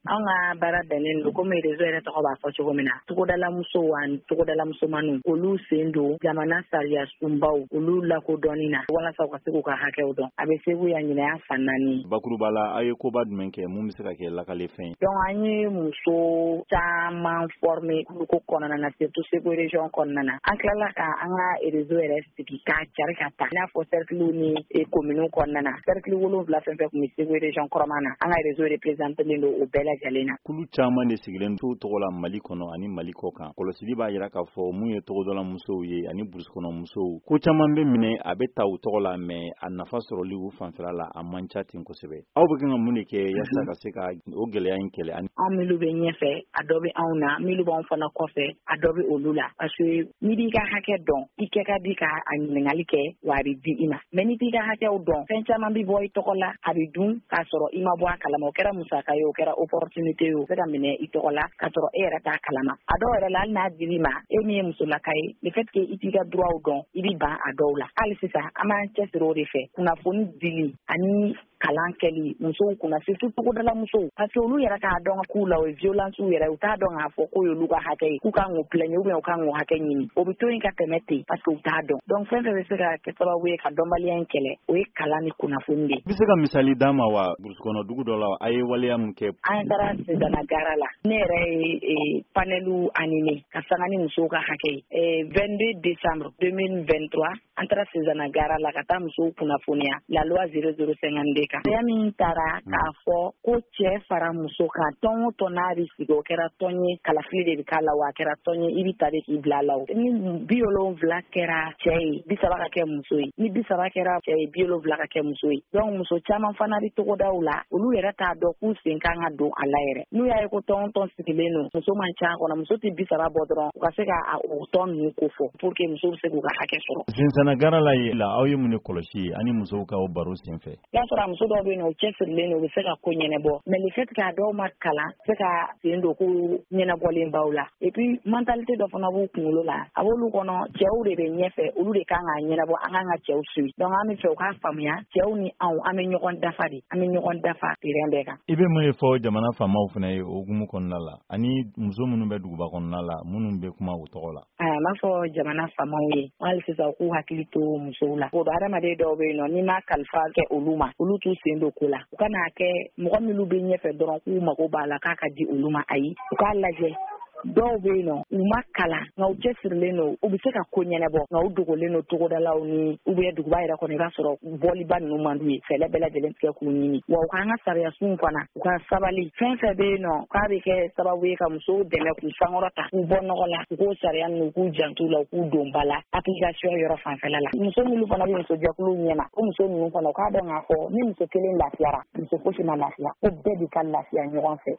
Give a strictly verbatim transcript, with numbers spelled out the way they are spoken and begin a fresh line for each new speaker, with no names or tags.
an ka baara bɛnnen don komi réseau yɛrɛ tɔgɔ b'a fɔ cogo min na togodalamuso ani togodalamusomaniw olu sen don jamana sariya sunbaw olu lakodɔnni na walasa u ka se k'u ka hakɛw dɔn a bɛ segu ya ɲinɛ fan naani
bakuruba la a ye koba jumɛn kɛ mun bɛ se ka kɛ lakale fɛn
donc an ye muso caman former ko kɔnɔna na surtout segu région kɔnɔna na an tilala ka an ka réseau yɛrɛ sigi k'a cari ka taa i n'a fɔ cercle ni commune kɔnɔna na cercle wolonwula fɛn fɛn tun bɛ segu région kɔrɔma na an ka réseau représentelen don o bɛɛ lajɛlen na
kulu caman de sigilen to tɔgɔ la Mali kɔnɔ ani Mali kɔ kan kɔlɔsili b'a jira k'a fɔ mun ye togodala musow ye ani burusukɔnɔ musow ko caman bɛ minɛ a bɛ ta u tɔgɔ la mais a nafa sɔrɔli u fanfɛla la a man ca ten kosɛbɛ aw bɛ kan ka mun de kɛ yasa ka se ka o gɛlɛya in kɛlɛ ani
an minnu bɛ ɲɛfɛ a dɔ bɛ anw na minnu b'anw fana kɔfɛ a dɔ bɛ olu la parce que n'i b'i ka hakɛ dɔn i kɛ ka di ka a ɲininkali kɛ wa a bɛ di i ma mais n'i t'i ka hakɛw dɔn fɛn caman bɛ bɔ i tɔgɔ la a bɛ dun k'a sɔrɔ i ma bɔ a kalama o kɛra musaka ye o kɛra opportunité ye o bɛ ka minɛ i tɔgɔ la k'a sɔrɔ e yɛrɛ t'a kalama a dɔw yɛrɛ la hali n'a dir'i ma e min ye musolaka ye le fait que i t'i ka droit dɔn i bɛ ban a dɔw la hali sisan an b'an cɛsiri o de fɛ kunnafoni dili ani kalan kɛli musow kunna surtout togodala musow parce que olu yɛrɛ k'a dɔn k'u la o ye violence yɛrɛ u t'a dɔn k'a fɔ k'o y'olu ka hakɛ ye k'u kan k'u plaignre ou bien u kan k'u hakɛ ɲini o bɛ to yen ka tɛmɛ ten parce que u t'a dɔn donc fɛn fɛn bɛ se ka kɛ sababu ye ka dɔnbaliya in kɛlɛ o ye kalan ni kunnafoni de ye.
I bɛ se ka misali d'a ma wa burusukɔnɔ dugu dɔ la a ye waleya mun kɛ.
an taara Sezana gara la ne yɛrɛ ye panelu animé ka sanga ni musow ka hakɛ ye vingt-deux décembre deux mille vingt-trois an taara Sezana gara la ka taa musow kunnafoniya la loi zéro zéro cinquante-deux kan sariya min taara k'a fɔ ko cɛ fara muso kan tɔn o tɔn n'a bɛ sigi o kɛra tɔn ye kalafili de bɛ k'a la wa a kɛra tɔn ye i bɛ ta de k'i bila a la o ni bi wolonwula kɛra cɛ ye bi saba ka kɛ muso ye ni bi saba kɛra cɛ ye bi wolonwula ka kɛ muso ye donc muso caman fana bɛ togodaw la olu yɛrɛ t'a dɔn k'u sen kan ka don a la yɛrɛ n'u y'a ye ko tɔn o tɔn sigilen don muso man ca kɔnɔ muso tɛ bi saba bɔ dɔrɔn u ka se ka o tɔn ninnu ko fɔ pour que muso bɛ se k'u ka hakɛ sɔrɔ.
Sezana gara la ye la aw ye mun de kɔlɔsi ani musow ka o baro senfɛ.
y'a sɔrɔ muso dɔw bɛ yen nɔ u cɛsirilen don u bɛ se ka ko ɲɛnabɔ mais le fait k'a dɔw ma kalan se ka sen don ko ɲɛnabɔlen baw la et puis mentalité dɔ fana b'u kunkolo la a b'olu kɔnɔ cɛw de bɛ ɲɛfɛ olu de kan k'a ɲɛnabɔ an kan ka cɛw suit donc an bɛ fɛ u k'a faamuya cɛw ni anw an bɛ ɲɔgɔn dafa de an bɛ ɲɔgɔn dafa terrain bɛɛ kan.
I bɛ mun de fɔ jamana faamaw fana ye o hukumu kɔnɔna la ani muso minnu bɛ duguba kɔnɔna la minnu bɛ kuma u tɔgɔ la.
a b'a fɔ jamana faamaw ye hali sisan u k'u hakili to musow la o hadamaden dɔw bɛ yen nɔ n'i ma kalifa kɛ olu ma olu t'u sen don ko la u ka n'a kɛ mɔgɔ minnu bɛ ɲɛfɛ dɔrɔn k'u mago b'a la k'a ka di olu ma ayi u k'a lajɛ dɔw bɛ yen nɔ u ma kalan nka u cɛsirilen don u bɛ se ka ko ɲɛnabɔ nka u dogolen don togodalaw ni ou bien duguba yɛrɛ kɔnɔ i b'a sɔrɔ bɔliba ninnu man d'u ye fɛlɛ bɛɛ lajɛlen tigɛ k'u ɲini wa u k'an ka sariya sun fana u ka sabali fɛn fɛn bɛ yen nɔ k'a bɛ kɛ sababu ye ka musow dɛmɛ k'u sankɔrɔta k'u bɔ nɔgɔ la u k'o sariya ninnu k'u jantu la u k'u don ba la application yɔrɔ fanfɛla la muso minnu fana bɛ musojɛkulu ɲɛma o muso ninnu fana u k'a dɔn k'a fɔ ni muso kelen lafiyara muso fosi ma lafiya ko bɛɛ de ka lafiya ɲɔgɔn fɛ